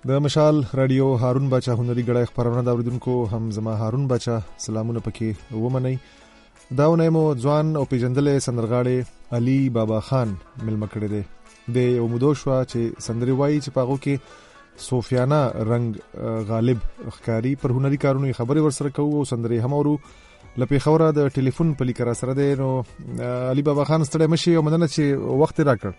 د مشال رادیو هارون بچا هنري غړای خبرونه دا اوریدونکو هم زما هارون بچا سلامونه پکې ومني. دا ونه مو ځوان او پیجندل سندرغاړي علي بابا خان ملما کړی دی. د یو مودو شو چې سندري وایي چې پاغو کې صوفیانه رنگ غالب ښکاری پر هنري کارونو خبري ورسره کوو او سندري هم اورو. لپی خوره د ټلیفون په لیکره سره دی. نو علي بابا خان ستړی مشي او مننه چې وخت راکړ.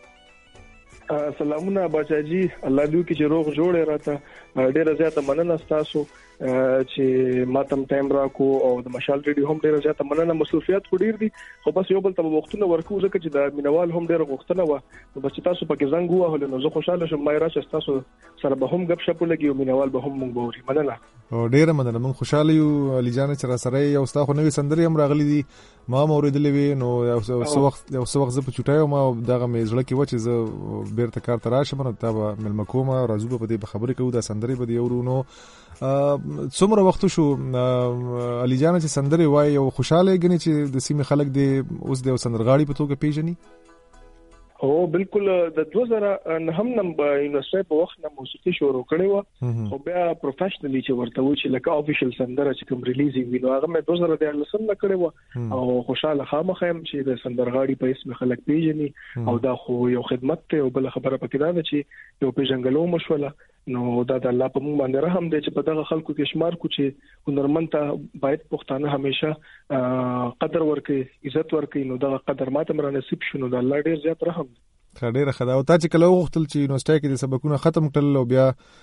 سلامونه بچاجي، الله دې کې چې روغ جوړ راته ډیره زیاته مننه تاسو چې ماتم ټایم راکو او د مشال ریډیو هم ډیره زیاته مننه. مصروفیات خو ډیر دي خو بس یو بل ته وختونه ورکو ځکه چې د مینوال هم ډیره غوښتنه و بس تاسو پکې زنګ وهل نو زه خوشاله شم ما راشه تاسو سره به هم غب شپ لګي او مینوال به هم مونږ بوري. مننه او ډیره مننه. مونږ خوشاله یو علي جان چې را سره یو ستا خو نوې سندري هم راغلي دي ما اوریدلې وي. نو یو وخت زه په چټایو ما دغه مې زړه کې و چې زه بیرته کار ته راشم نو تا به ملمکومه راځو په دې خبرې کوو دا سندري به دی ورونو څومره وخت شو علي جان چې سندري وای او خوشاله غني چې د سیمه خلک دی اوس د سندرغاړي په توګه پیژني. او بالکل د 2009 نمبر یونیورسيټي په وخت نه موسیقي شروع کړې و خو بیا پروفیشنلی چې ورته و چې لکه افیشل سندره چې کوم ریلیزینګ وینو هغه مې 2013 نه کړې و او خوشاله خامخا هم چې د سندرغاړي په اسم خلک پیژني او دا خو یو خدمت ته او بل خبره پکې ده چې یو پیژنګلو مشوله نو دا د الله په مونږ باندې رحم دی چې په دغه خلکو کې شمار کو چې هنرمند ته باید پښتانه همیشه قدر ورکړي عزت ورکړي نو دا قدر ماته مر نصیب شونه د الله ډیر زیات رحم. ډیره خدا او تا چې کله وغوښتل چې یونیورسيټي کې د سبقونه ختم کړل او بیا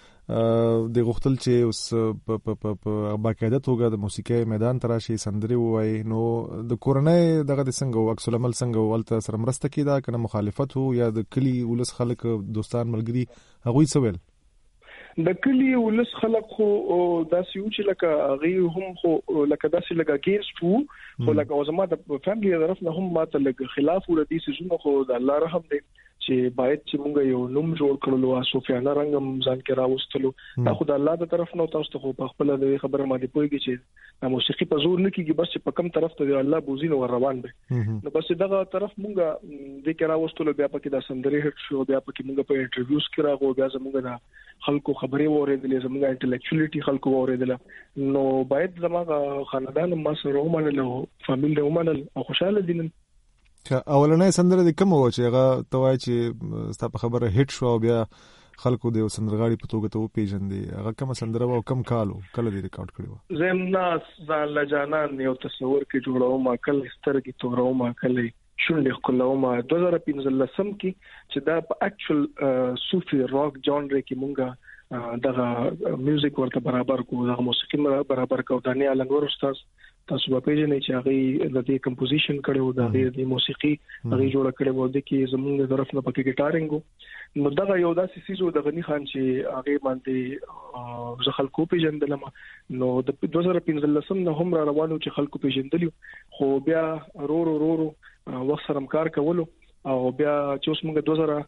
د غوښتل چې اوس په باقاعده توګه د موسیقي میدان تراشي سندري وای نو د کورنۍ دغه د څنګه عکس العمل څنګه ولته سره مرسته کیدا کنه مخالفت وو یا د کلی ولس خلک دوستان ملګری هغوی سوال د کلی ولس خلک خو داسې و چې لکه غي هم خو لکه داسې لکه اگینست وو خو لکه اوسما د فیملی طرف نه هم ماته لکه خلاف ور دي سيزونه خو د الله رحم دی چې باید چې موږ یو نوم جوړ کړلو او صوفیانه رنگم ځان کې راوستلو دا خو د الله د طرف نه تاسو ته په خپل د خبره باندې پوهیږي چې د موسیقي په زور نه کیږي بس چې په کم طرف ته الله بوزینو ور روان به نو بس دغه طرف موږ د کې راوستلو بیا پکې د سندري هټ شو بیا پکې موږ په انټرویوز کې راغو بیا زموږ د خلکو خبرې وریدلې زموږ انټلیکچوالټي خلکو وریدل نو باید زموږ خاندان ما سره ومنل او فامیل ومنل او خوشاله دي. اولنې سندره د کوم و چې هغه توای چې ستا په خبره هټ شو بیا خلکو د سندرغاړي په توګه ته پیژندې هغه کوم سندره او کم کالو کله دې ریکارډ کړو؟ زمناس ځان له جانان یو تصور کې جوړو ما کله سترګې تورو ما کله شونډې خلوم 2015 کې چې دا په اکچوال صوفي راک جانر کې مونږه دغه میوزیک ورته برابر کو دغه موسیقي برابر کو دانیال انور استاد تاسو په پیژنې چې هغه د دې کمپوزیشن کړو د موسیقي هغه جوړ کړو د کې زمونږ طرف نه پکې ګټارینګو نو دغه یو داسې سیزو د غنی خان چې هغه باندې ځ خلکو پیژندل نو د 2015 نه هم را روانو چې خلکو پیژندل خو بیا رو وخت سره کار کولو او بیا چې اوس موږ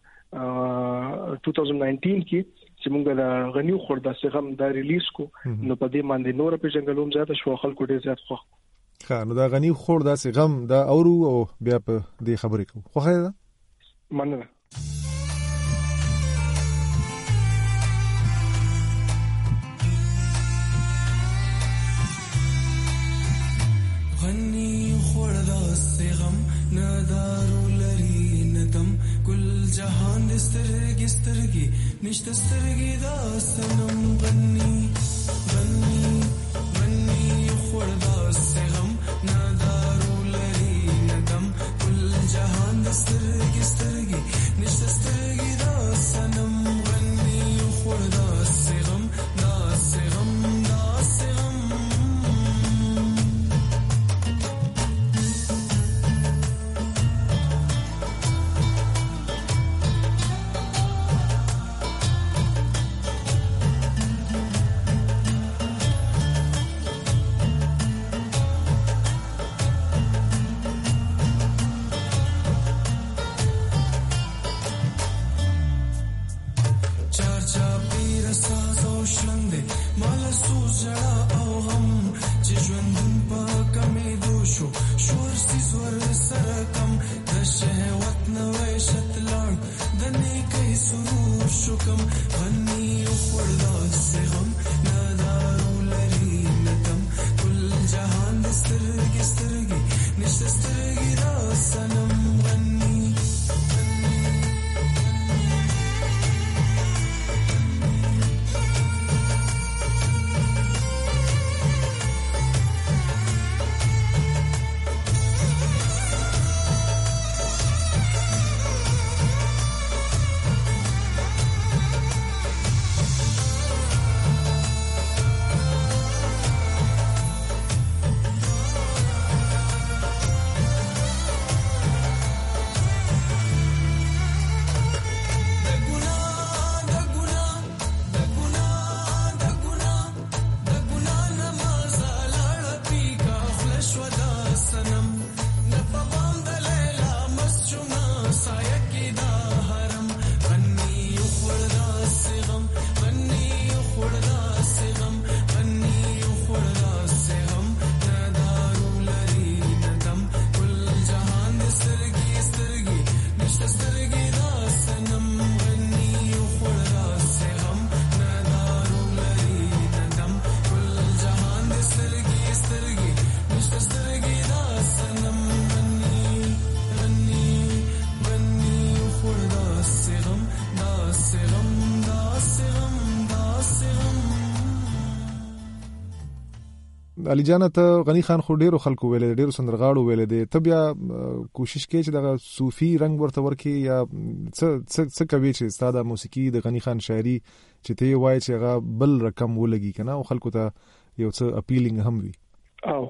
2019 کې چې موږ د غنیو خورده سغم دا ریلیز کو نو په دې باندې نور په جنګلوم زیاته شو خلکو ډیر زیات خوښ. نو دا غنیو خورده سغم دا اورو او بیا په دې خبرې کو خو خیر مننه. غنیو خورده سغم ندارو لري ندم کل جهان دسترګي سترګي نشته سترګي دا سنم غني خوردا سغم ندارو لري ندم کل جهان دسترګي سترګي نشته سترګي دا سنم غني خوردا سغم دا سغم علي جان ته غنی خان خو ډیرو خلکو ویلې ډیرو سندرغاړو ویلې دي ته بیا کوشش کوي چې د صوفي رنگ ورته ورکي یا څه کوي چې ستاده موسیقي د غنی خان شاعري چې ته وایي چې هغه بل رقم ولګي کنه او خلکو ته یو څه اپیلینګ هم وي او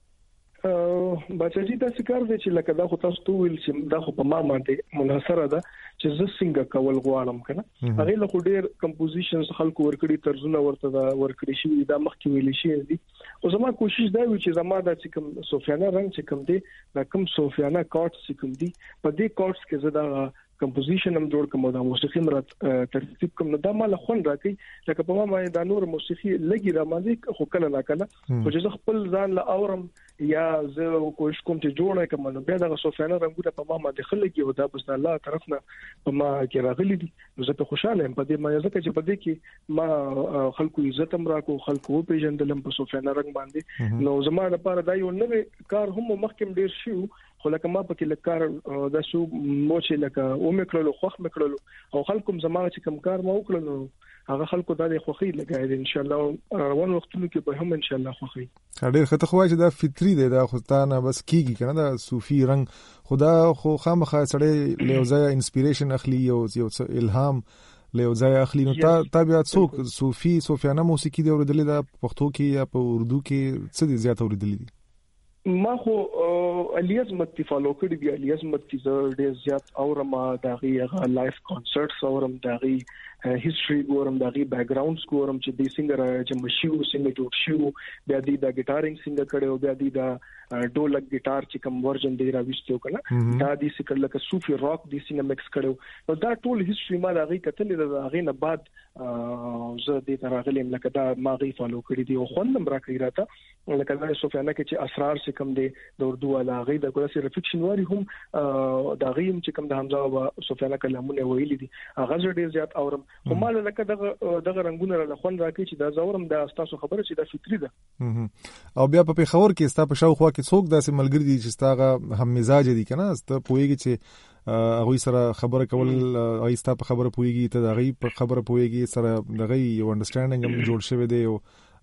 بچی دا څنګه دی چې لکه دا خو تاسو ته ویل چې دا خو په ما باندې منحصره ده چې زه څنګه کول غواړم کنه هغه له خو ډیر کمپوزیشنز خلکو ورکړي طرزونه ورته دا ورکړي شي دا مخکې ویل شي دي او زما کوشش دا وي چې زما د چې کوم صوفیانه رنگ چې کوم دی دا کوم صوفیانه کارډز چې کوم دي په دې کارډز کې زه دا کمپوزیشن هم جوړ کوم دا موسیقي مراد ترتیب کوم نو دا مال خون راکې لکه په ما باندې دا نور موسیقي لګي را مازه خو کله نا کله خو چې خپل ځان له اورم یا زه کوشش کوم چې جوړه کوم نو بیا دا صوفیانه رنگونه په ما باندې خلګي او دا بس الله طرف نه په ما کې راغلي دي نو زه ته خوشاله یم په دې ما ځکه چې په دې کې ما خلکو عزت هم راکو خلکو پیژندلم په صوفیانه رنگ باندې نو زما لپاره دا یو نوې کار هم مخکې ډیر شو خو لکه ما په کې لکار دا شو موچ لکه او مکړلو خوخ مکړلو او خلکو زما چې کوم کار ما وکړلو هغه خلکو د خوخي لګای دي ان شاء الله روان وختونو کې به هم ان شاء الله خوخي ډېر خطر خو چې دا فطری دی دا خو تانه بس کیږي کنه دا صوفي رنگ خدا خو خامخا سړی له ځای انسپیریشن اخلي او یو الهام له ځای اخلي نو تا بیا څوک صوفیانه موسیقي دی اوریدلې دا پښتو کې یا په اردو کې څه دي زیات اوریدلې دي ما خو الیاس متی فالو کړی دی الیاس متی ډېر زیات اورم داغي هغه لایف کنسرټس اورم داغي هیستوري ګورم داغي بیک ګراوندز ګورم چې د سنگر چې مشیو څنګه جوړ شو بیا د ګټارینګ څنګه کړو بیا د ډولک ګټار چې کوم ورژن دی راوښتو کنه دا د سکر لکه صوفي راک د څنګه مکس کړو نو دا ټول هیستوري ما داغي کتل د هغه نه بعد زه د تراغلم لکه دا ما غي فالو کړی دی او خوندم راکړی راته لکه دا صوفیانه کې چې اسرار څه کوم دی د اردو ولا غي د کورسي ریفلیکشن واري هم دا غي چې کوم د حمزه او صوفیانه کلامونه ویلي دي هغه ډېر زیات اورم خو مال لکه دغه رنگونه له خون راکې چې دا زورم د استاسو خبره چې دا فطری ده او بیا په خبر کې ستا په شاوخوا کې څوک داسې ملګری دي چې ستاغه هم مزاج دي کنه ست پويږي چې هغه سره خبره کول هغه ستا په خبره پويږي ته هغه په خبره پويږي سره دغه یو انډرستانډینګ هم جوړ شوی دی او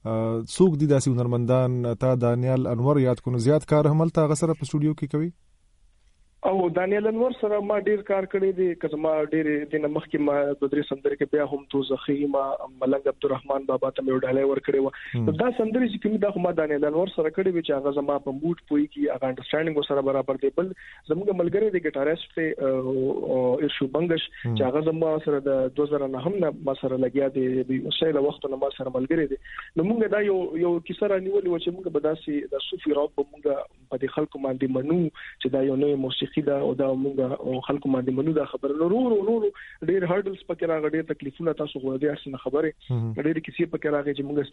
څوک دي داسې هنرمندان تا دانیال انور یاد کو زیات کار هم تل هغه سره په سټوډیو کې کوي او دانیال انور سره ما ډیر کار کړی دی کله ما ډیر د مخکې ما د درې سندرې کې بیا هم تو زخیما ملنګ عبدالرحمن بابا ته یو ډالۍ ور کړی و دا سندرې چې کوم دا ما دانیال انور سره کړی و چې هغه زما په موډ پوي کې هغه انډرستانډینګ سره برابر دی بل زموږ ملګری دی ګټاریست ته ارشو بنگش چې هغه زما سره د 2009 هم نه ما سره لګیا دی د شیله وخت نه ما سره ملګری دی نو موږ دا یو کیسه رانیولې و چې موږ به داسې د صوفي راک موږ په دې خلکو باندې منو چې دا یو نوې موسیقي دا او دا موږ خلکو باندې منو دا خبره نورو ډېر هارډلز پکې راغلي ډېر تکلیفونه تاسو غوړې دي اسنه خبره ډېر کیسې پکې راغلي چې موږ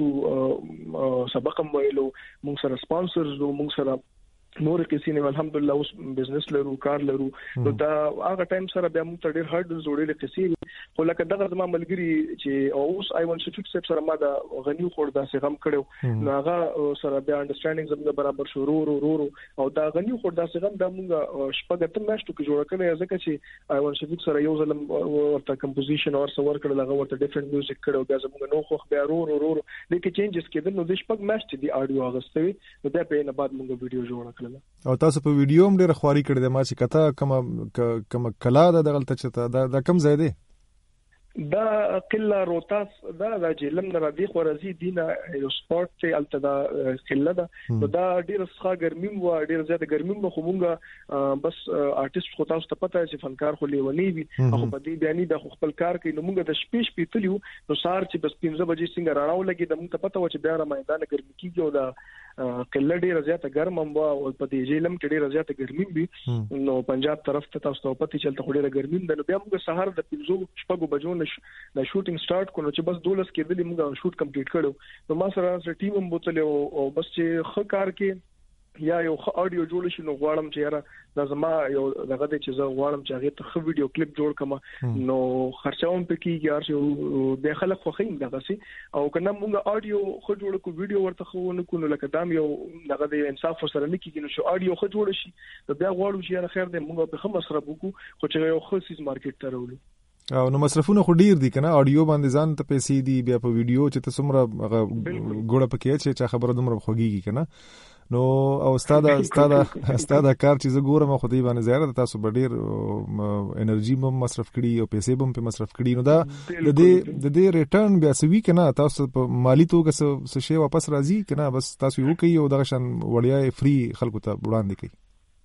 سټوډنټس سبق هم ویلو موږ سره سپانسرز موږ سره نور کیسې نه الحمدلله اوس بزنس لرو کار لرو نو دا هغه ټایم سره بیا موږ ته ډېر هارډلز وړلې کیسې خو لکه دغه زما ملګری چې اوس آی وان شفیق صاحب سره ما دا غنیو خور دا څنګه هم کړو نو هغه سره بیا انډرستانډینګ زموږ برابر شو رو او دا غنیو خور دا څنګه دا موږ شپږ ته ماشتو کې جوړ کړل ځکه چې آی وان شفیق سره یو ځل ورته کمپوزیشن اور څور کړل هغه ورته ډیفرنٹ میوزیک کړو بیا زموږ نو خو بیا رو لیکن چینجز کېدل نو د شپږ ماشت دی اډیو اغستوي نو بیا په نه بعد موږ ویډیو جوړ کړل او تاسو په ویډیو هم ډېر خواري کړی د ما چې کته کوم کلا د غلطه چې دا کم ځای دی دا قله روتاس دا چې لم نه راځي خو راځي دینه یو سپورت چې التدا قله ده نو دا ډیر ښه ګرمیم و ډیر زیات ګرمیم خو مونږه بس آرټیست خو تاسو ته پته چې فنکار خو لیونی وي خو په دې بیانې د خپل کار کوي نو مونږ د شپې پیتلیو نو سار چې بس 15 بجې څنګه راړاو لګي د مونږ ته پته و چې بیا را میدان ګرمي کیږي او دا قله ډیر زیات ګرم هم و او په دې جیلم کې ډیر زیات ګرمیم وي نو پنجاب طرف ته تاسو ته پته چلته ډیر ګرمیم ده نو بیا مونږ سحر د 15 شپږ بجو د شوټینګ سٹارټ کړو چې بس 12 کېدلی موږ شوټ کمپلیټ کړو نو ما سره ټیم هم بوتل او بس چې خ کار کې یا یو اډیو جوړ شي نو غواړم چې یاره د زما یو دغه د چې زه غواړم چې هغه ته خو ویډیو کلیپ جوړ کړم نو خرچاوم پکې یار د خلک خو خیم دغه سي او کنه موږ اډیو خو جوړ کو ویډیو ورته خو نه کو نو لکه دام یو دغه د انصاف سره نه کیږي نو شو اډیو خو جوړ شي نو بیا غواړم چې یاره خیر دې موږ په خمس سره وکړو خو چې یو خصيص مارکیټ ته راولو او نو مصرفونه خو ډیر دي کنه اډیو باندې ځان ته پیسې دي بیا په ویډیو چې ته څومره ګوړه پکې چې خبره دومره خوږیږي کنه نو او استاد کار چې زه ګورم خو دې باندې زیاده تاسو به ډیر انرژي هم مصرف کړي او پیسې هم په مصرف کړي نو دا د دې ریټرن بیا سوي کنه تاسو په مالی توګه څه شی واپس راځي کنه بس تاسو یو کوي او دا شان وړیا فری خلکو ته وړاندې کوي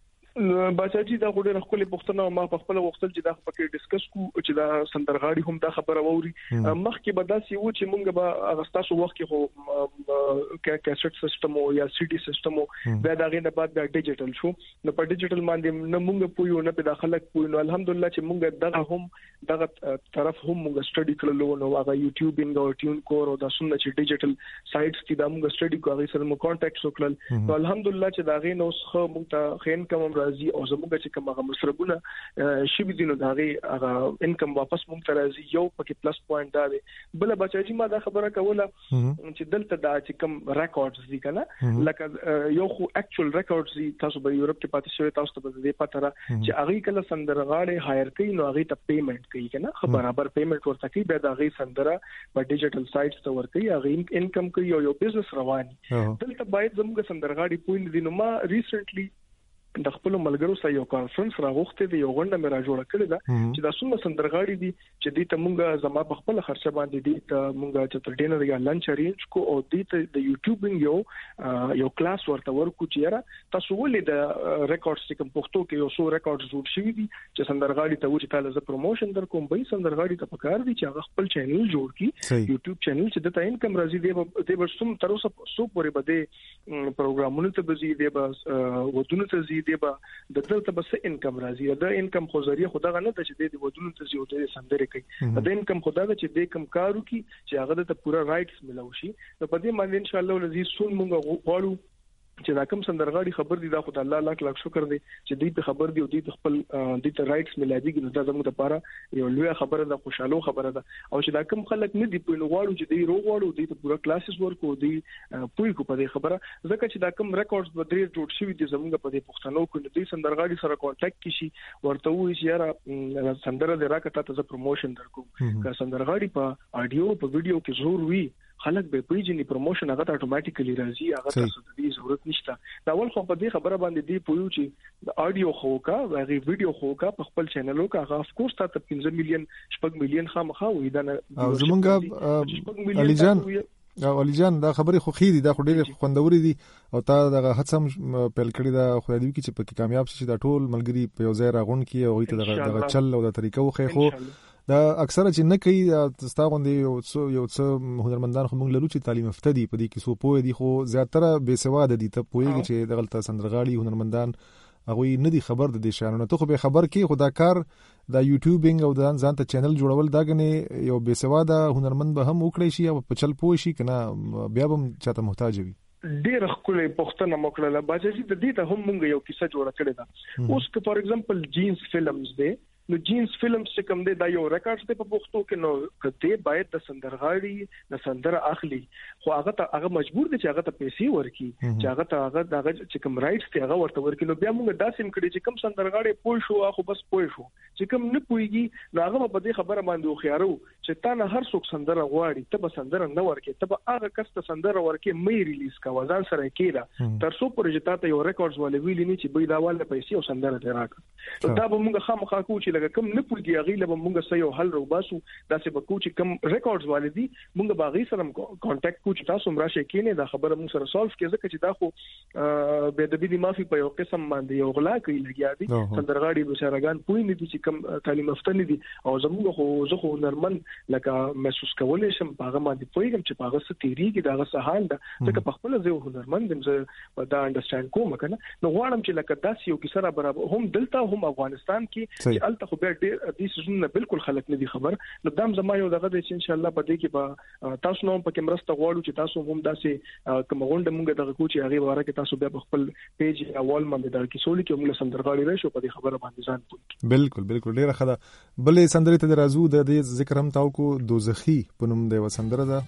بچاجي دا غوډه خپل پښتنه ما په خپل وختل چې دا پکې ډیسکس کو چې دا سندرغاړي هم دا خبره ووري مخکې به دا سی و چې مونږ به اغستاسو وخت کې خو کیسټ سیستم او یا سی ډي سیستم دا دغه نه بعد دا ډیجیټل شو نو په ډیجیټل باندې نه مونږ پویو نه په داخله پویو نو الحمدلله چې مونږ دغه طرف هم مونږ سټډي کړلو نو هغه یوټیوبینګ او ټیون کور او دا څنګه چې ډیجیټل سایټس دي دا مونږ سټډي کوو هغه سره مو کانټیکټ وکړل نو الحمدلله چې دا غي نو څه مونږ ته خین کوم راځي او زموږ چې کوم هغه مصرفونه شي دي نو دا غي هغه انکم واپس مونږ ته راځي یو پکې پلس پوینټ دا دی بل بچاجي ما دا خبره کوله چې دلته دا چې کوم ریکارډز دي کنه لکه یو خو اکچوال ریکارډز دي تاسو به یورپ کې پاتې شوی تاسو ته دې پته را چې هغه کله سندرغاړي هایر کوي نو هغه ته پیمنٹ کوي کنه برابر پیمنٹ ورته کوي به دا غي سندره په ډیجیټل سایټس ته ورکوي هغه انکم کوي او یو بزنس رواني دلته باید زموږ سندرغاړي پوینټ دي نو ما ریسنټلی د خپل ملګرو سره یو کانفرنس راغوښته دی یو غونډه مې را جوړه کړې ده چې دا څومره سندرغاړي دي چې دې ته مونږه زما په خپل خرچه باندې دې ته مونږه چې تر ډینر یا لنچ ارینج کو او دې ته د یوټیوبینګ یو کلاس ورته ورکو چې یاره تاسو ولې د ریکارډز چې کوم پښتو کې یو څو ریکارډز جوړ شوي دي چې سندرغاړي ته وځي تعالی ز پروموشن در کوم به سندرغاړي ته پکار دي چې هغه خپل چینل جوړ کړي یوټیوب چینل چې د تا انکم راځي دی به څوم تر اوسه سو پورې بده پروګرامونه ته بزي دی به ودونه ته زی دی به د دلته بس انکم راځي دا انکم خو ذریعہ خدای نه ته چې د ودونو ته یو ډېر سندره کوي دا انکم خدای ته چې د کم کارو کی چې هغه ته پورا رائټس ملو شي نو په دې باندې ان شاء الله ولزي سون مونږ غواړو چې دا کوم سندرغاړي خبر دي دا خدای الله لاک شکر دی چې دې په خبر دی او دې خپل دې ته رائټس ملایږي نو دا زموږ لپاره یو لوی خبره ده خوشاله خبره ده او چې دا کوم خلک نه دی په غواړو چې دې غواړو دې ته پورا کلاسز ورکو دې پوي کو په دې خبره ځکه چې دا کوم ریکارډز بدري جوړ شوی دي زموږ په دې پښتنو کو دې سندرغاړي سره کانټیکټ کیشي ورته وایي چې یاره سندره دې راکته ته پروموشن درکو که سندرغاړي په اډیو په ویډیو کې زور وي خلک به پیجنې پروموشن هغه اتوماتیکلی راځي هغه تاسو د دې ضرورت نشته دا ول خو په دې خبره باندې دی پویو چې د اډیو خو کا غي ویډیو خو کا په خپل چینلو کا هغه اف کورس ته 15 میلیون 6 میلیون خامخا وې دا او زمونږ علي جان دا خبره خو خېدي دا خو ډېر خوندوري دي او تا دا هڅه پیل کړی دا خو دې کې چې پکې کامیاب شي دا ټول ملګری په یو ځای راغون کی او ته دا چل او دا طریقو خو دا اکثره چې نه کوي ستا غوندې یو څه هنرمندان خو موږ لرو چې تعلیم یافته دي په دې کې سو پوهه دي خو زیاتره بې سواده دي ته پوهېږي چې دغلته سندرغاړي هنرمندان هغوی نه دي خبر د دې شیانو ته خو به خبر کې خو دا کار دا یوټیوبینګ او ځان ته چینل جوړول دا غنې یو بې سواده هنرمند به هم وکړي شي او په چل پوه شي کنه بیا به چاته محتاج وي ډېر خپل پښتنه مکړه باجی د دې ته هم موږ یو کیسه جوړه کړې ده اوس که فار ایگزامپل جینز فلمز دی نو جینز فلمز چې کوم دی دا یو ریکارډ دی په پښتو کې نو کته باید د سندرغاړي د سندره اخلي خو هغه مجبور دي چې هغه ته پیسې ورکړي چې هغه چې کوم رائټس دی هغه ورته ورکړي نو بیا موږ داسې کړی چې کوم سندرغاړي پوه شو خو بس پوه شو چې کوم نه پويږي نو هغه په دې خبره باندې خيارو چې تا نه هر څوک سندره غواړي ته به سندره نه ورکې ته به هغه کس ته سندره ورکې مې ریلیز کا وزن سره کېده تر څو پرې چې تا ته یو ریکارډز ولې ویلې نه چې به دا واله پیسې او سندره دی راکړه دا به موږ خامخا کوو چې لکه کوم نه پويږي هغه له موږ سره یو حل روباسو دا چې به کوو چې کوم ریکارډز ولې دي موږ به هغه سره کانټیکټ کوو چې تاسو مرشه کېنه دا خبره موږ سره سولف کړي ځکه چې دا خو به د دې معافي په یو قسم باندې یو غلا کوي لګیا دي سندرغاړي بشارګان پوي نه دي چې کوم تعلیم یافته نه دي او زموږ خو زه خو هنرمن لکه محسوس کولای شم هغه باندې پويګم چې هغه څه تیریږي دا هغه سهال ده ځکه په خپل ځای هنرمن دم زه دا انډرستانډ کوم کنه نو غواړم چې لکه داسې یو کیسه را برابر هم دلته هم افغانستان کې چې الته خو به ډېر دې سيزونه بالکل خلک نه دي خبر نو دام زما یو دغه چې ان شاء الله په دې کې به تاسو نو په کیمرسته غواړو چې تاسو هم داسې کوم غونډه مونږ دغه کوچ هغه واره کې تاسو بیا په خپل پیج یا وال باندې دا کې سولې کې موږ سندرغاړي راشو په دې خبره باندې ځان پوي بالکل ډیره خدا بلې سندرې ته درازو د دې ذکر هم تاو کو دوزخی په نوم دی وسندره ده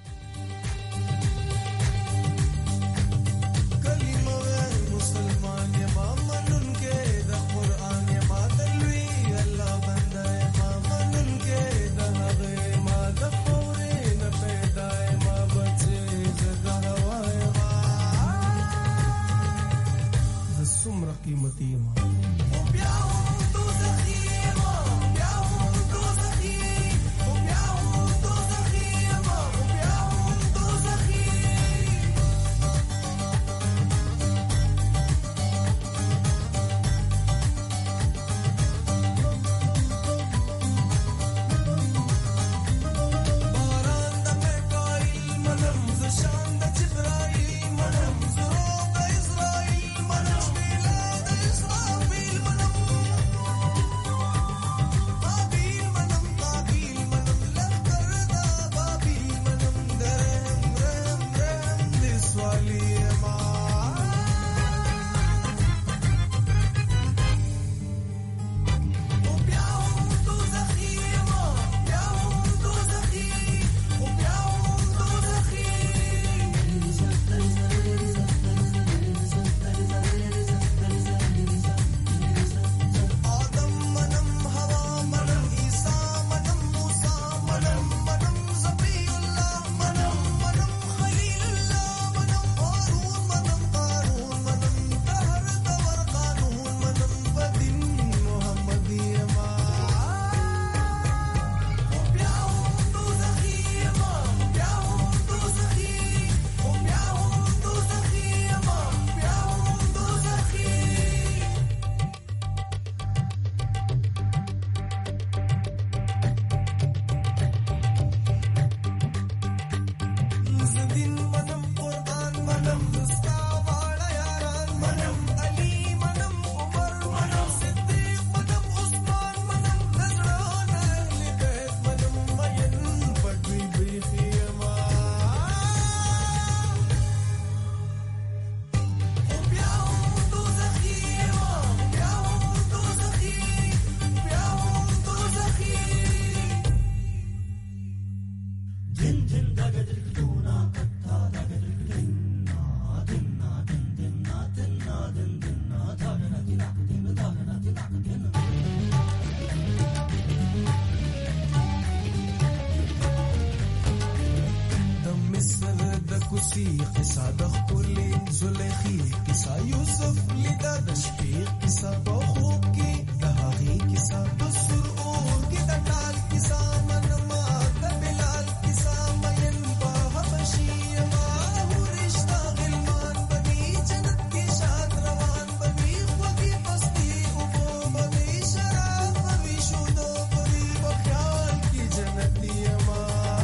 دوستي قصه د خپلې زلیخي قصه یوسف لیدا د شپې قصه په خوب کې د هغې قصه د سرور کې د ټال قصه منما د بلال قصه مین په حبشي ما ورشتہ غلمان بني جنت کې شاد روان بني خوږی پستی او بني شراب بني شودو بني په خیال کې جنتی ما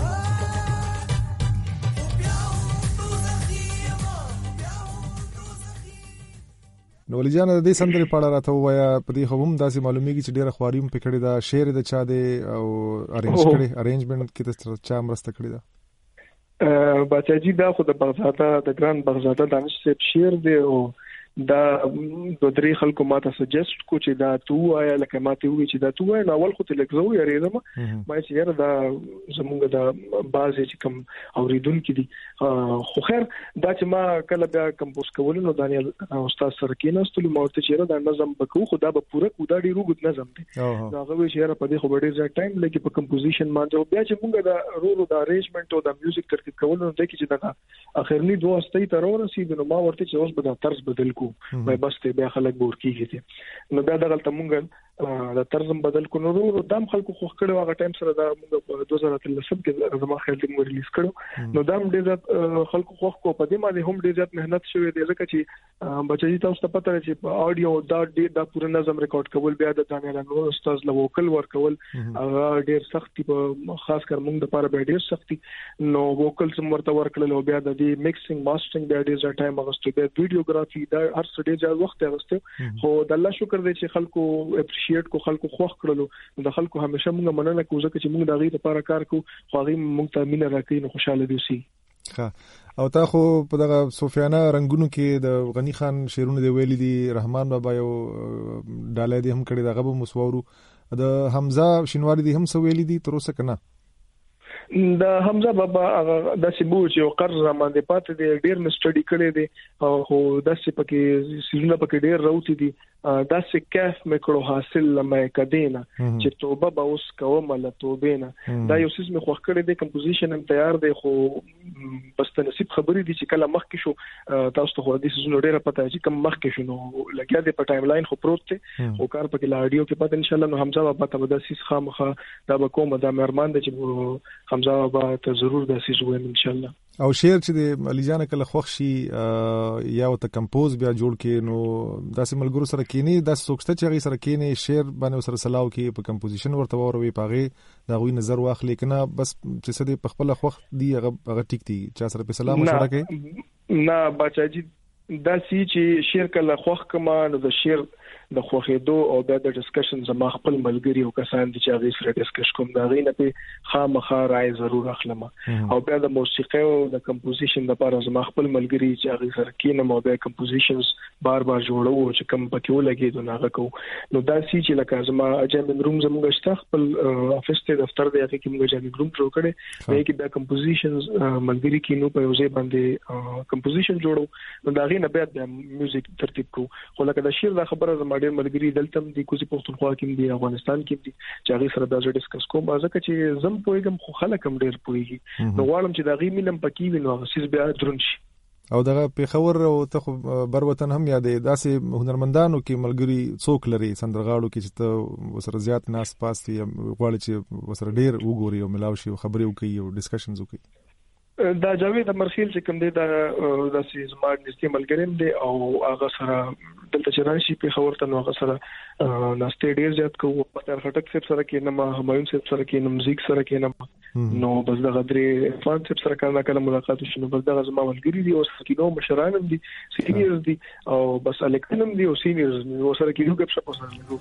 نو ولې جان د دې سندرې په اړه راته وایا په دې خو هم داسې معلومیږي چې ډیره خواریم پکړې دا شعر د چا دی او ارینجمنت کې د چا مرسته کړې ده بچاجي دا خو د بغزاده د ګران بغزاده دانش صاحب شعر دی او دا د درې خلکو ماته سجست کو چې دا تو آیا لکه ماته وی چې دا تو آیا نو اول خو ته لګزو یریدم ما چې یاره دا زمونږ د بازي چې کوم اوریدونکو دي خو خیر دا چې ما کله بیا کمپوز کول نو دانیال استاد سره کېناستلو ما ورته چې دا نظم بکو خو دا به پوره کو دا ډیرو غوډ نظم دی دا غوي چې یاره په دې خو ډیر ځای ټایم لګي په کمپوزیشن باندې بیا چې مونږ دا رولو دا ارینجمنت او دا میوزیک ترتیب کول نو د کې چې دا اخرنی دوه استای تر ورسېد نو ما ورته چې اوس به دا طرز بدل مې بس ته بیا خلک ور کیږي نو بیا دغه مونږ دا طرزم بدل کو نو دام خلکو خو کړو هغه ټایم سره دا مونږ په 2013 کې زما خیال دې مو ریلیز کړو نو دام ډېر خلکو خو په دې باندې هم ډېر زیات مهنت شوی دی ځکه چې بچی تاسو ته پته چې اډیو دا پوره نظم ریکارډ کول بیا د دانیال نور استاد له وکل ور کول هغه ډېر سختي په خاص کر مونږ د لپاره ډېر سختي نو وکل سم ورته ورکل او بیا د دې میکسینګ ماسترینګ بیا ډېر ټایم اغوستو بیا ویډیوګرافي دا هر څه ډېر وخت اغوستو خو د الله شکر دې چې خلکو اپریشیټ کو خلکو خوښ کړلو د خلکو همیشه موږ مننه کوو چې موږ د غي لپاره کار کوو خو غي موږ ته مینه راکړي نو خوشاله دي سي ها او تا خو په دغه صوفیانه رنگونو کې د غنی خان شعرونه دی ویلي دي رحمان بابا یو ډالې دي هم کړي دغه مسوورو د حمزه شینواری دي هم سو ویلي دي تر اوسه کنه د حمزه بابا د سیبو چې قرض باندې پاتې دی ډیر مستډي کړي دي او د سپکه سیزونه پکې ډیر راوتی دي د سکاف مکړو حاصل لمه کدینه چې توبه به اوس کوم له توبه نه دا یو څه مې خوښ کړي دي کمپوزیشن هم تیار دی خو بس ته نصیب خبرې دي چې کله مخ کې شو تاسو ته خو د سیزونه ډیره پته چې کم مخ کې شنو لګیا دی په ټایم لاین خو پروت دی او کار پکې لا اډیو کې پته ان شاء الله نو حمزه بابا ته د سیس خامخه دا به کوم د مرمان د چې حمزه بابا ته ضرور د سیس ویم ان شاء الله او شعر چې د علي جان کله خوښ شي یا ته کمپوز بیا جوړ کې نو داسې ملګرو سره کینی د سوکسته چې غي سره کینی شعر باندې سره سلاو کې په کمپوزیشن ورته وروي پاغه دا غوي نظر واخلې کنه بس چې څه دی په خپل خوښ دی هغه ټیک دی چا سره په سلام مشوره کوي نه بچاجي دا سی چې شعر کله خوښ کما نو د شعر د خوخېدو او د ډسکشن زما خپل ملګری او کسان دي چې هغه سره ډسکش کوم دا غي نه په خامخا راي ضرور اخلم او بیا د موسیقي او د کمپوزیشن لپاره زما خپل ملګری چې هغه سره کینم او د کمپوزیشنز بار جوړو چې کوم پکې ولګي نو هغه کو نو دا سی چې لکه زما اجازه روم زموږ شته خپل افیس ته دفتر دی هغه کې موږ اجازه روم جوړ کړي چې د کمپوزیشنز ملګری کینو په یوځای باندې کمپوزیشن جوړو نو دا غي نه بیا د میوزیک ترتیب کو خو لکه د شعر د خبره زما ډېر ملګری دلته دي کوزي پښتونخوا کې دي افغانستان کې دي چې هغه سره دا ډسکس کوم ځکه چې زم پويګم خو خلک هم ډېر پويږي نو غواړم چې دا غي مینم پکې وینو هغه سیس بیا درون شي او دغه پیښور او ته بر وطن هم یادې داسې هنرمندانو کې ملګری څوک لري سندرغاړو کې چې ته وسره زیات ناس پاستي غواړي چې وسره ډېر وګوري او ملاوي شي او خبرې وکړي او ډسکشنز وکړي دا جاوید مرخیل چې کوم دی دا د سیزما نږدې ملګریم دی او هغه سره دلته چې راشي په خبر ته نو هغه سره ناشته ډیر زیات کوو په خټک سره کې نما همایون سره کې نم زیک سره کې نم نو بس د غدري فان سره کله ملاقات شنو بس د زما ملګری دی او سکینو مشران دي سینیرز دي او بس الکتنم دي او سینیرز نو سره کې یو ګپ شپ سره لګو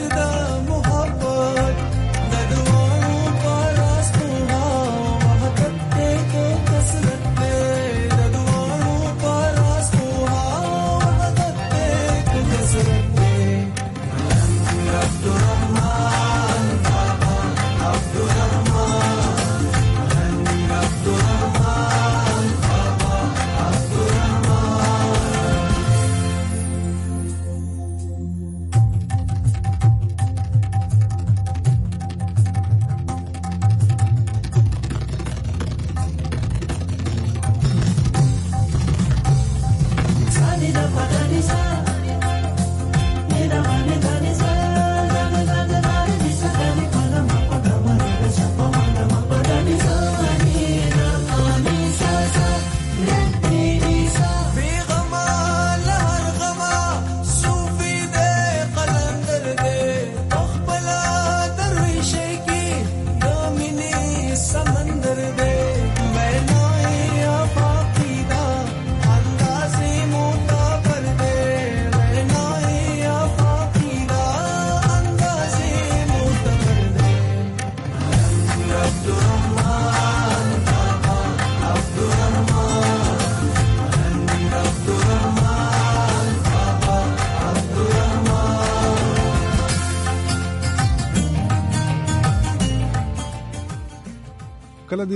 کله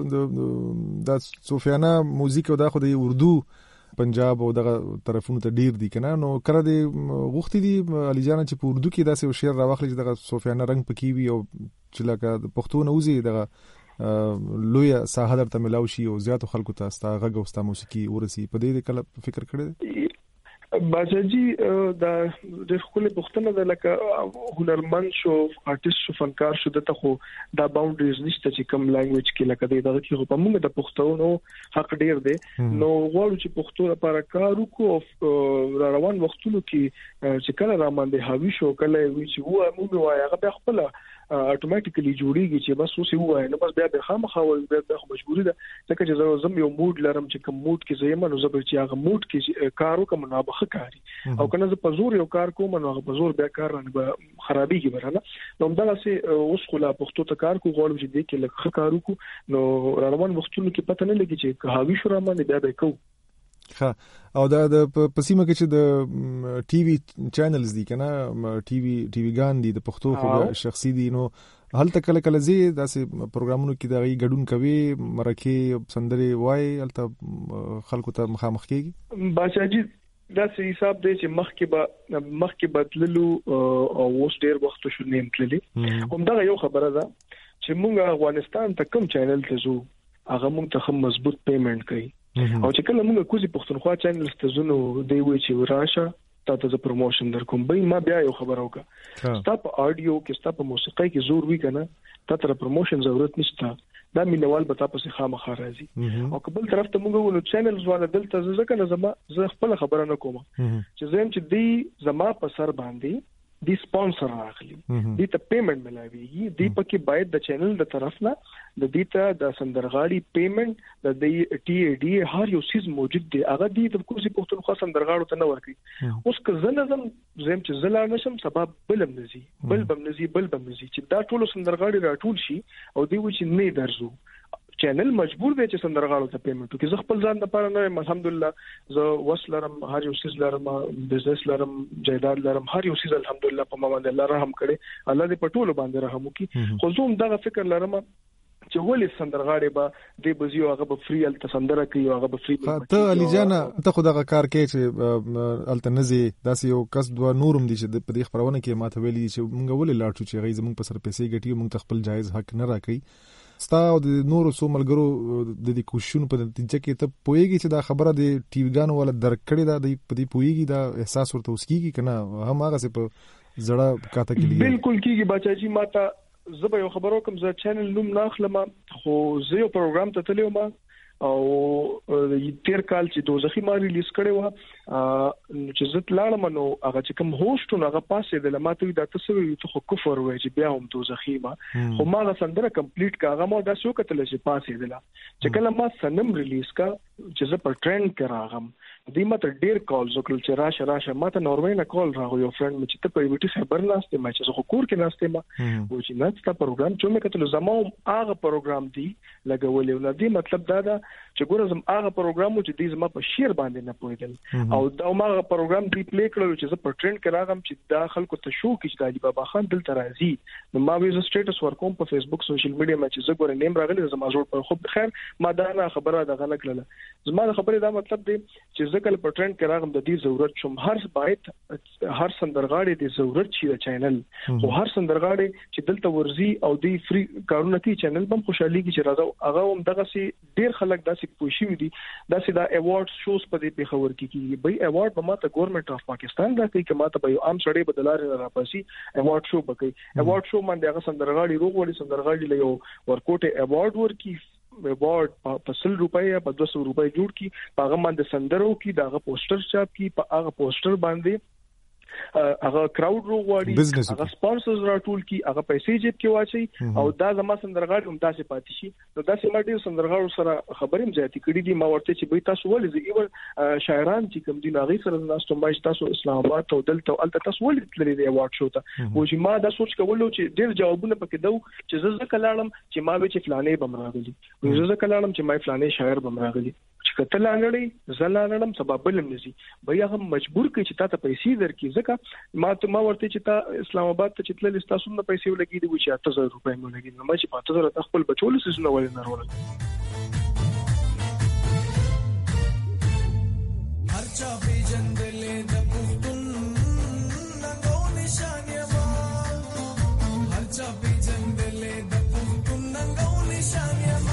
د صوفیانه موزیک او د اردو پنجاب او دغه طرفونو ته ډیر دي کنه نو کله د غوښتي دي علي جان چې په اردو کې داسې شعر راوخلي چې دغه صوفیانه رنگ پکې وي او چې لکه د پښتو نه وزي دغه لوی ساحه درته ملاوي شي او زیاتو خلکو ته ستا غږ او ستا موسیقي ورسي په دې کله فکر کړی باجی د خپل پښتنه د لکه هنرمند شو آرټیست شو فنکار شو دته خو دا باونډریز نشته چې کوم لانګویج کې لکه دغه کې په موږ د پښتو حق ډیر دی نو غواړو چې پښتو لپاره کار وکړو روان وختونو کې چې کله را باندې حاوی شو کله وی چې و موږ وایي هغه خپل اتوماتیکلی جوړیږي چې بس اوس یو وای نو بس بیا خامخا بیا مجبوری ده ځکه چې زه یو موډ لرم چې کوم موډ کې زما نو زبر چې هغه موډ کې کار وکم نو به ښکاری او کنه زه په زور یو کار کوم نو هغه په زور بیا کار نه به خرابېږي برانه نو دا سه اوس خو لا پښتو ته کار کو غواړم چې دې کې لکه کار وکړو نو روان وختونو کې پته نه لګي چې هاوی شو را باندې بیا به کو ها او دا د پسیمه کې چې د ټي وي چینلز دي کنه ټي وي ګان دي د پښتو خو شخصي دي نو هلته کله کله زی داسې پروګرامونو کې دغه ګډون کوي مرکه سندري وای هلته خلکو ته مخامخ کیږي باشاجي دا سې حساب دی چې مخکې بدللو او اوس ډیر وخت شو نیم تللی هم دا یو خبره ده چې موږ افغانستان ته کوم چینل ته زو هغه موږ ته هم مضبوط پیمنٹ کوي او چې کله موږ کوزي پښتونخوا چینل ته زونو دی وی چې راشه تاسو ته پروموشن در کوم به ما بیا یو خبر اوکا ستاپ اډیو کې ستاپ موسیقي کې زور وی کنه تاسو ته پروموشن ضرورت نشته دا مینوال به تاسو خامخا راځي او قبل طرف ته موږ ولو چینل زواله دلته ځکه نه زه خپل خبره نه کوم چې زم چې دی زما په سر باندې دی سپانسر راغلی دی ته پیمنٹ ملاويږي دی پکې باید د چینل د طرف نه د دې ته د سندرغاړي پیمنٹ د ټي ای ډي هر یو سیس موجود دی هغه دی د کوزي پښتونخوا سندرغاړو ته نه ورکي اوس که زنظم زم چې زلا نشم سبب بلم نزي بل بم نزي چې دا ټول سندرغاړي راټول شي او دی و چې نه درزو چینل مجبور دی چې سندرغاړو ته پیمنٹ وکړي زه خپل ځان لپاره نه الحمدلله زه وسلرم هر یو سیس لرم بزنس لرم جایداد لرم هر یو سیس الحمدلله په ما باندې الله رحم کړي الله دې په ټولو باندې رحم وکړي خو زه دا فکر لرم چې ولې سندرغاړي به د بزیو هغه به فری ال تسندره کوي هغه به فری ته علي جان ته خو دغه کار کوي چې التنزي داسې یو کس دوه نورم دي چې په دې خبرونه کې ماته ویلي چې مونږ ولې لاړ شو چې غي زمونږ په سر پیسې ګټي مونږ خپل جایز حق نه راکړي ستا او د نورو سو ملګرو د دې کوششونو په نتیجه کې ته پوهیږي چې دا خبره د ټي وي ګانو ولا درکړې ده د پدې پوهیږي دا احساس ورته وسکیږي کنه هم هغه څه په زړه کاته کې بالکل کیږي بچاجي ماته زبې یو خبرو کوم ز چینل نوم ناخلم خو زه یو پروګرام ته تلم او تیر کال چې دوزخي ما ریلیز کړی و چې زت لاړم نو هغه چې کوم هوست نو هغه پاسې د لماتوي د تاسو ته خو کفر وای چې بیا هم دوزخی ما خو ما سندره کمپلیټ کا هغه مو د شو کتل چې پاسې دلا چې کله ما سنم ریلیز کا چې زه په ټرند کې راغم دی ماته ډیر کالز وکړل چې راشه ماته نوروي نه کال راغو یو فرند مې چې ته په ویټي خبر نهسته ما چې خو کور کې نهسته ما و چې نه ست پروګرام چې مې کتل زمو هغه پروګرام دی لګولې نو دی مطلب دا چې ګوره زم هغه پروګرام چې دی زما په شیر باندې نه پوهیدل او دا ما پروګرام دی پلی کړل چې زه په ټرند کې راغم چې دا خلکو ته شو کې چې علي بابا خان دلته راځي نو ما ویز سټیټس ورکوم په فیسبوک سوشل میډیا ما چې زه ګوره نیم راغلی زما جوړ په خو خیر ما دا خبره دا غلط کړله زما خبره دا مطلب دی چې زه کله په ټرند کې راغم د دې ضرورت شوم هر سندرغاړي د ضرورت شي د چینل او هر سندرغاړي چې دلته ورزي او دی فری کارونه کوي چینل بم خوشحالي کې چې راځو هغه هم دغه سي ډیر خلک داسې پوښي دي داسې دا ایوارډ شوز په دې پیښور کې به ایوارډ به ماته ګورنمنت اف پاکستان دا کوي چې ماته به یو عام سړی بدلار نه راپاسي ایوارډ شو بکې ایوارډ شو باندې هغه سندرغاړي روغ وړي سندرغاړي له یو ورکوټه ایوارډ ورکی ایوارډ په 100 روپۍ یا په 200 روپۍ جوړ کی هغه باندې سندرو کی داغه پوسټر چاپ کی په هغه پوسټر باندې هغه کراود روغواړي هغه سپانسرز راټول کی هغه پیسې جیب کې واچي او دا زما سندرغاړي هم تاسو پاتې شي نو دا سم ډیر سندرغاړو سره خبرې مزاتې کړې دي ما ورته چې به تاسو ولې ایول شاعران چې کوم دي ناغي سره ناستو مې تاسو اسلام آباد ته دلته الته تاسو ولې تللی دی ایوارډ شو ته و چې ما دا سوچ کولو چې ډیر جوابونه پکې دو چې زه کلاړم چې ما به چې فلانې بمراغلي زه کلاړم چې ما فلانې شاعر بمراغلي چې کته لاندړې زلانړم سبب بل نشي بیا هم مجبور کی چې تاسو پیسې درکې ځکه ما ورته چې تا اسلام آباد ته چې تل تاسو نه پیسې ولګي دی چې 8000 روپۍ مو لګي نو ما چې 5000 خپل بچول سيزونه ولې نه ورول هرچا پیجندلې د پښتون ننګو نشان یما هرچا پیجندلې د پښتون ننګو نشان یما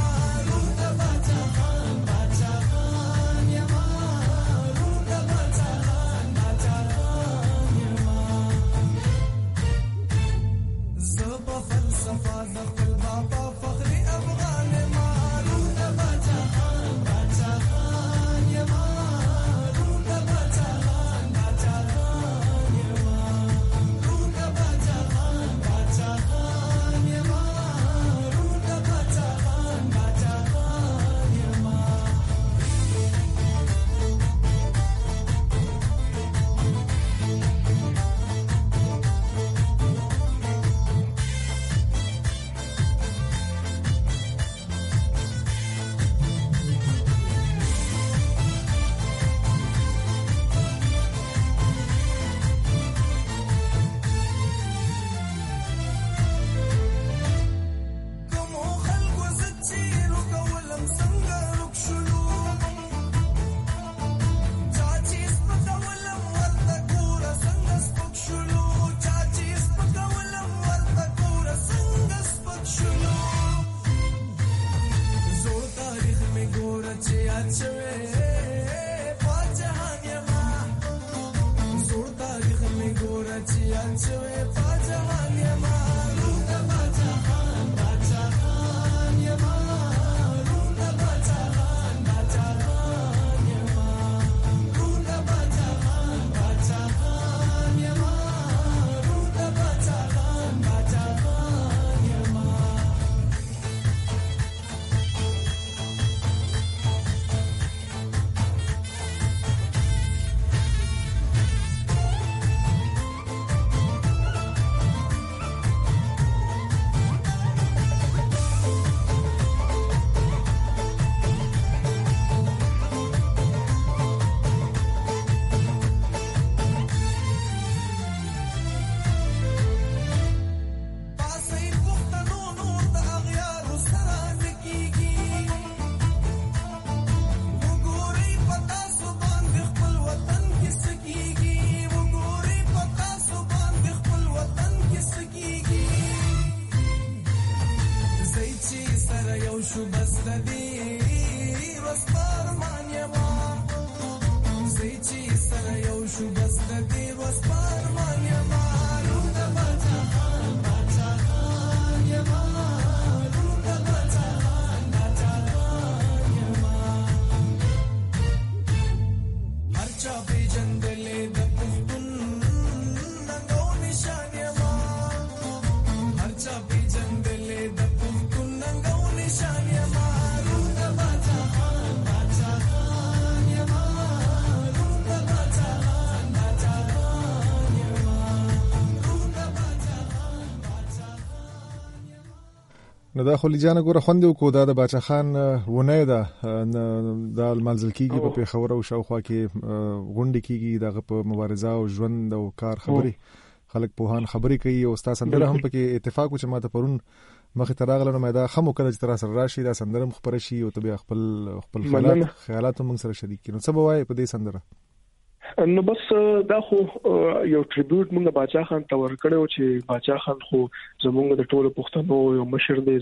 نو دا خو لجانه ګوره خوندې وکړو دا د باچا خان ونه ده دا المنزل کېږي په پېښور او شاوخوا کې غونډې کېږي دغه په مبارزه او ژوند او کار خبرې خلک پوهان خبرې کوي او ستا سندره هم پکې اتفاق و چې ما ته پرون مخې ته راغله نو ما دا ښه مو کله چې تر سره راشي دا سندره هم خپره شي او ته بیا خپل خیالات هم موږ سره شریک کړي نو څه به وایې په دې سندره نو بس دا خو یو ټریبیوټ موږ باچا خان ته ورکړو چې باچا خان خو زموږ د ټولو پښتنو یو مشر دی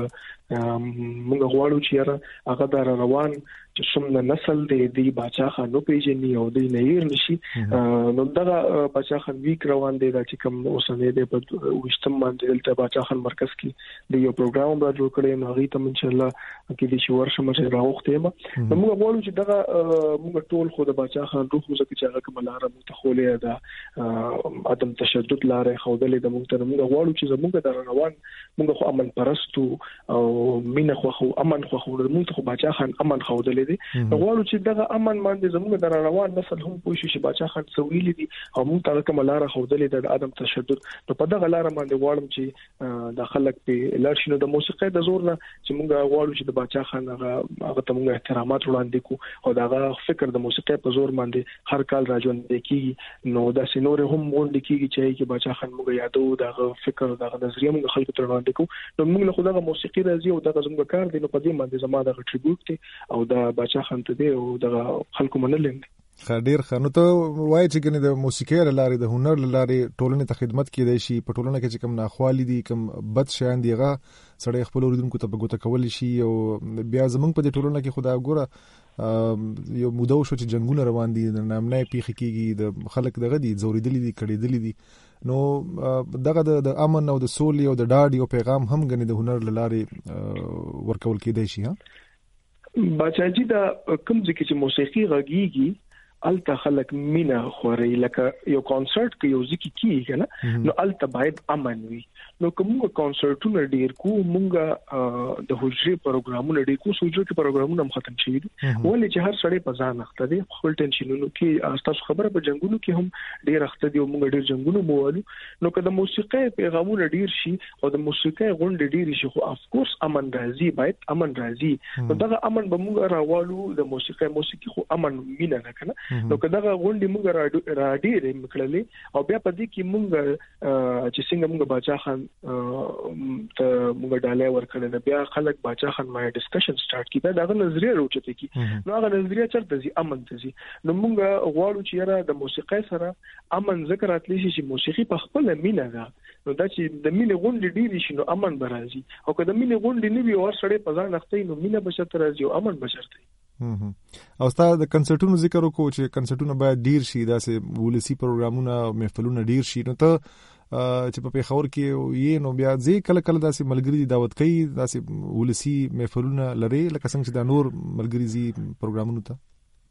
موږ غواړو چې هغه دا روان چې څومره نسل دی باچا خان نو پیژني او دی نه یې نشي نو دا باچا خان ویک روان دی دا چې کوم اوسنۍ دی په وشتم باندې دلته باچا خان مرکز کې د یو پروګرام را جوړ کړی نو هغه ته ان شاء الله کې د شي ورشم چې راوخته ما موږ غواړو چې دا موږ ټول خو د باچا خان روح مو چې هغه کوم لار متخولې ده عدم تشدد لار خودلې د موږ غواړو چې زموږ د روان موږ خو امن پرستو او مینه خو امن خو موږ خو باچا خان امن خودلې دي غواړو چې دغه امن باندې زموږ د روان نسل هم پوه شي چې باچا خان څویل دي او موږ ته کوم لار خودلې د عدم تشدد نو په دغه لار باندې غواړم چې د خلک په لار شنو د موسیقۍ د زور نه چې موږ غواړو چې د باچا خان هغه ته موږ احترامات وړاندې کو او دغه فکر د موسیقۍ په زور باندې هر کال راځوند کیږي نو د سينور هم غونډه کیږي چې باچا خان موږ یادو دغه فکر دغه نظریه موږ خلکو ته وړاندې کو نو موږ له خدای موسیقي راځي او دغه زموږ کار دی نو په دې باندې زما دغه ټریبیوټ دی او د باچا خان ته دی او دغه خلکو منلین ډېر ښه نو ته وایې چې ګنې د موسیقۍ له لارې د هنر له لارې ټولنې ته خدمت کېدای شي په ټولنه کې چې کوم ناخوالي دي کوم بد شیان دي هغه سړی خپل اوریدونکو ته په ګوته کولی شي او بیا زموږ په دې ټولنه کې خو دا ګوره یو موده وشو چې جنګونه روان دي د نامنای پیښې کېږي د خلک دغه دي ځورېدلي دي کړېدلي دي نو دغه د امن او د سولې او د ډاډ یو پیغام هم ګنې د هنر له لارې ورکول کېدای شي باچاجي دا کوم ځکه چې موسیقي غږیږي الته خلک مینا خوري لکه یو کانسرت کې یو ځکه کیږي نه نو الته باید امن وي نو کومه کانسرتونه ډیر کو مونږه د حجري پروګرامونه ډیر کو سوچو کې پروګرامونه ختم شي ولې چې هر سړی په ځان اخته دي خپل ټینشنونو کې تاسو خبره په جنگونو کې هم ډیر اخته دي او مونږ ډیر جنگونو موالو نو که د موسیقۍ پیغامونه ډیر شي او د موسیقۍ غونډې ډیر شي خو اف کورس امن راځي باید امن راځي نو دغه امن به مونږ راوالو د موسیقي خو امن وینه نه کنه نو که دغه غونډې مونږ را ډېرې مکړلې او بیا په دې کې مونږ چې څنګه مونږ باچا خان ته مونږ ډالۍ ورکړل بیا خلک باچا خان ما ډسکشن سٹارټ کړي دا نظریه راوچته کی نو هغه نظریه چرته زی امن ته زی نو مونږ غواړو چې یاره د موسیقۍ سره امن ذکر اتلی شي چې موسیقي په خپل مینه ده نو دا چې د مینې غونډې ډېرې شي نو امن به راځي او که د مینې غونډې نه وي او سړی په ځان اخته نو مینه به چرته راځي او امن به چرته او ستا د کنسرټونو ذکر وکړو چې کنسرټونه باید ډیر شي داسې ولسی پروګرامونه او محفلونه ډیر شي نو ته چې په پېښور کې یې نو بیا ځي کله کله داسې ملګری دعوت کوي داسې ولسی محفلونه لري لکه څنګه چې د نور ملګری زی پروګرامونو ته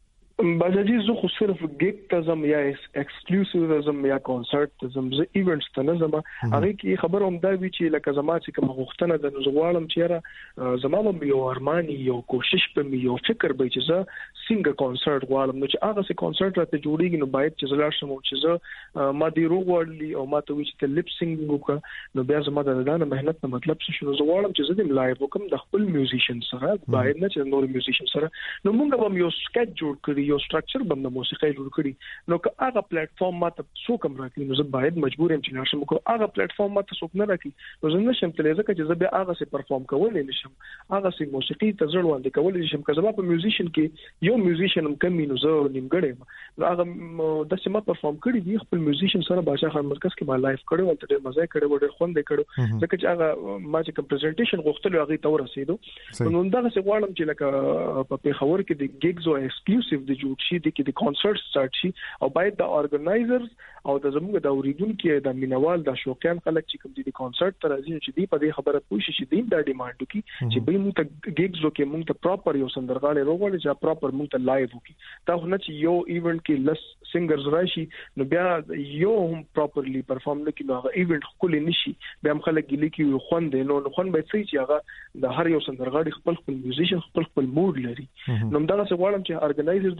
باجی زه خو صرف ګیګ ته زم یا ایکسکلوسیو زم یا کنسرت ته زم زه ایونټس ته نه زم هغه کې خبر هم دا وی چې لکه زما چې کوم غوښتنه د نزغوالم چیرې زما هم یو ارمانی یو کوشش په یو فکر به چې زه څنګه کنسرت غواړم نو چې هغه سي کنسرت راته جوړیږي نو باید چې زلار شم چې زه ما دی روغورلی او ما ته وی چې لپ سینګ وکړه نو بیا زما د دانه مهنت نه مطلب څه شنو زغوالم چې زه د لایو وکم د خپل میوزیشن سره باید نه چې نور میوزیشن سره نو موږ هم یو سکیچ جوړ کړی یو سټرکچر بم د موسیقۍ جوړ کړی نو که هغه پلیټ فارم ماته څوک هم راکړي نو زه باید مجبور یم چې نشم کو هغه پلیټ فارم ماته څوک نه راکړي نو زه نشم تللی ځکه چې زه به هغه سي پرفارم کولای نشم هغه سي موسیقي ته ځړ وړاندې کولای نشم که زما په میوزیشن کې یو میوزیشن هم کمی نو زه نیمګړی نو هغه د سیمه پرفارم کړی دی خپل میوزیشن سره باچا خان مرکز کې ما لایف کړو ولته ډېر مزه کړو ډېر خوند کړو ځکه چې هغه ما چې کوم پریزنټیشن غوښتل هغه ته ورسېدو نو دا څه غواړم چې لکه په پیښور کې د ګیګز او ایکسکلوسیو د جوړ شي د کنسرت سٹارټ شي او باید د ارګنایزرز او د زموږ د اوریدونکو د مینوال د شوقیان خلک چې کوم دي کنسرت تر راځي چې دی په دې خبره پوه شي چې دین د ډیماند کوي چې به موږ ته ګیګز وکي موږ ته پراپر یو سندرغاړي روغړي چې پراپر موږ ته لایو وکي دا نه چې یو ایونت کې لس سنگرز راشي نو بیا یو هم پراپرلی پرفارم نه کوي نو هغه ایونت خپل نشي بیا هم خلک ګلی کوي خوند نو خوند به څه چې هغه د هر یو سندرغاړي خپل میوزیشن خپل موډ لري نو دا څه غواړم چې ارګنایزر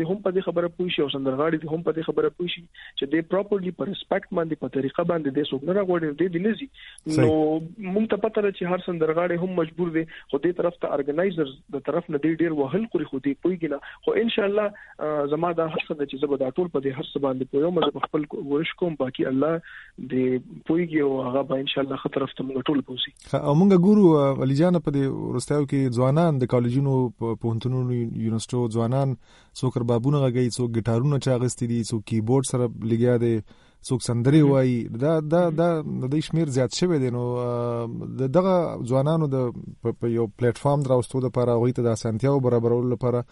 دې هم په دې خبره پوه شي او سندرغاړي دې هم په دې خبره پوه شي چې دې پراپرلی په ریسپیکټ باندې په طریقه باندې دې څوک نه راغوړي دې نزي نو موږ ته پته ده چې هر سندرغاړي هم مجبور دي خو دې طرف ته ارګنایزرز د طرف نه ډیر وهل خوري خو دې پويګنه خو ان شاء الله زما دا هڅه ده چې زه به دا ټول په دې هڅه باندې پویم مې خپل ورش کوم باقي الله دې پويګي او هغه به ان شاء الله خطر طرف ته موږ ټول پوسی او موږ ګورو علي جان په دې ورستیو کې ځوانان د کالجونو په هنتونو یونیورسيټو ځوانان څوک ربابونه غږی څوک ګټارونه چاغستې دي څوک کیبورډ سره لګیا دي څوک سندري وایي دا د شمیر زیات شوی دی نو دغه ځوانانو د یو پلیټ فارم دراوستو لپاره غوي ته د اسانتیاو برابرولو لپاره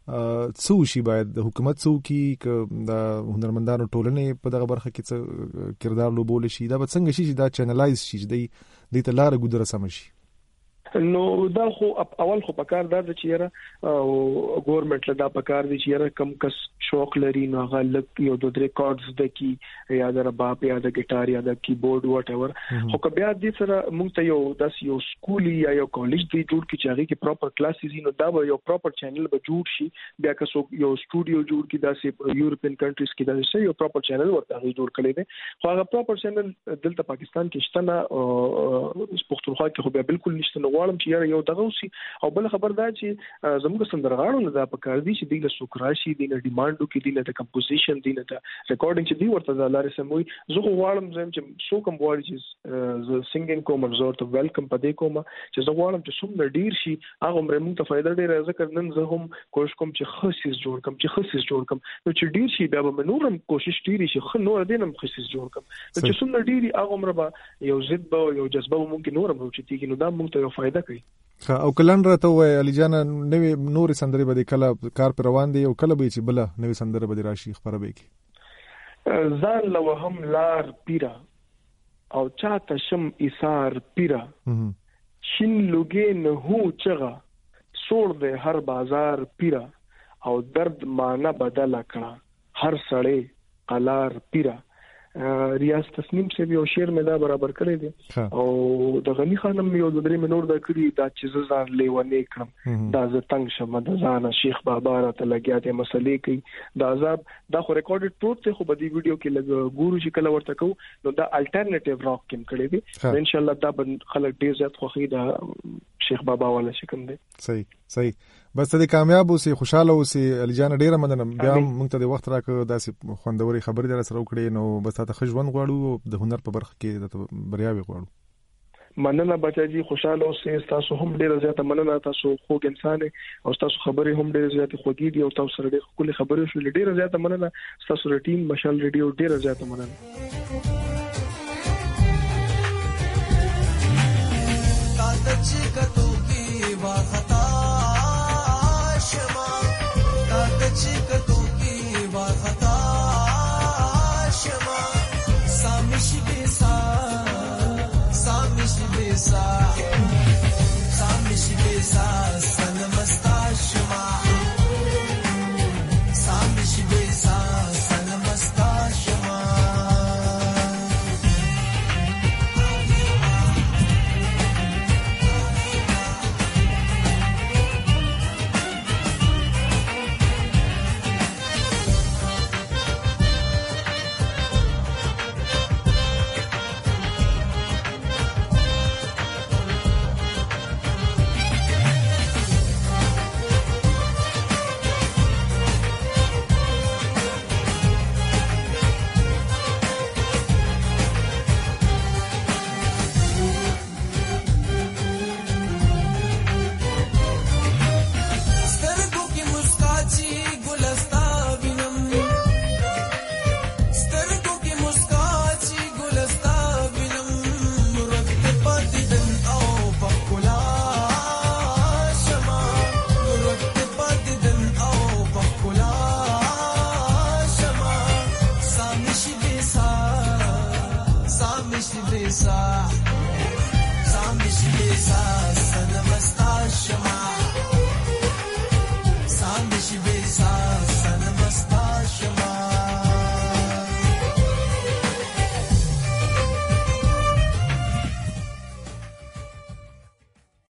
څه شي باید د حکومت څوکي ک د هنرمندانو ټولنې په دغه برخه کې څه کردار لوبول شي دا به څنګه شي چې دا چینلایز شي د ته لار ګذر سم شي نو دا خو اول خو پکار دا چې یاره ګورنمنت له دا پکار دي چې یاره کم کس شوق لري نو غلط یو د ریکارډز د کی یا د رباب یا د ګټار یا د کیبورډ واټ ایور خو کبه دې سره موږ ته یو سکول یا یو کالج دی جوړ کی چاغي کې پراپر کلاسز نو دا یو پراپر چینل به جوړ شي بیا که یو سټوډیو جوړ کی دا سه یورپین کنټریز کې دا سه یو پراپر چینل ورته جوړ کړي دي خو هغه پراپر چینل دلته پاکستان کې شته نه پښتونخوا کې خو به بالکل نشته غواړم چې یو دغه وسی او بل خبر دا چې زموږ سندرغاړو نه دا پکار دي چې د سوکراشي د ډیماندو کې د کمپوزیشن د ریکارډینګ چې دی ورته د لارې سموي زه غواړم چې سو کوم غواړي چې ز سنگینګ کوم زور ته ویلکم پدې کوم چې زه غواړم چې څومره ډیر شي هغه موږ ته فائدہ ډیر ذکر نن زه هم کوشش کوم چې خصيص جوړ کوم نو چې ډیر شي بیا به نورم کوشش ډیر شي خو نور دینم خصيص جوړ کوم چې څومره ډیر هغه عمره یو ضد به یو جذبه ممکن نورم وچتيږي نو دا موږ ته یو فائدہ کوي او کلن راته وای علي جان نوې نور سندري به کله کار پر روان دي او کله به چې بل نوې سندره به راشي خبره به کی ځان له هم لار پیرا او چاته شم ایثار پیرا شین لوګې نه هو چغه سوړ دې هر بازار پیرا او درد معنا بدل کړه هر سړی قلار پیرا ریاض تسنیم سے یو شعر مې دا برابر کړی دی او د غنی خانم یو د درې منور د کړی دا چې زار لیونې کړم دا ز تنگ شم د ځان شیخ بابا را ته لګیا ته مسلې کوي دا عذاب دا خو ریکارډډ ټروت ته خو بدی ویډیو کې لګ ګورو چې کله ورته کو نو دا الټرنیټیو راک کیم کړی دی ان شاء الله دا خلک ډیر زیات خوخي دا شیخ بابا والا شکم دی صحیح بس ته کامیاب اوسې خوشاله اوسې علي جان ډیره مننه بیا موږ ته د وخت راکړه داسې خوندوري خبرې در سره وکړې نو بس ته خجوون غواړو د هنر په برخه کې د بریاوي غواړو مننه بچاجي خوشاله اوسې تاسو هم ډیره زیاته مننه تاسو خوږ انسان او تاسو خبرې هم ډیره زیاته خوږې دي او تاسو سره ډیره خپل خبرې شو ډیره زیاته مننه تاسو ټیم مشال ریډیو ډیره زیاته مننه Sa